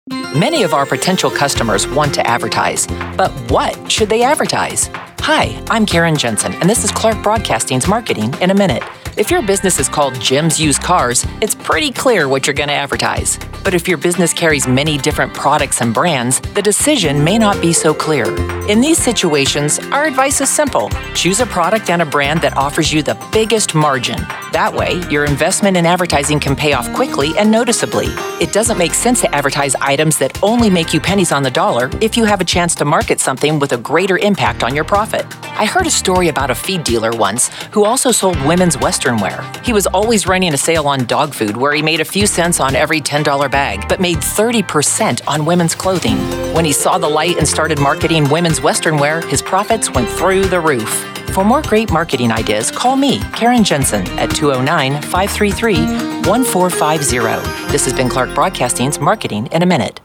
Many of our potential customers want to advertise, but what should they advertise? Hi, I'm Karen Jensen, and this is Clark Broadcasting's Marketing in a Minute. If your business is called Jim's Used Cars, it's pretty clear what you're going to advertise. But if your business carries many different products and brands, the decision may not be so clear. In these situations, our advice is simple. Choose a product and a brand that offers you the biggest margin. That way, your investment in advertising can pay off quickly and noticeably. It doesn't make sense to advertise items that only make you pennies on the dollar if you have a chance to market something with a greater impact on your profit. I heard a story about a feed dealer once who also sold women's Western wear. He was always running a sale on dog food where he made a few cents on every $10 bag, but made 30% on women's clothing. When he saw the light and started marketing women's Western wear, his profits went through the roof. For more great marketing ideas, call me, Karen Jensen, at 209-533-1450. This has been Clark Broadcasting's Marketing in a Minute.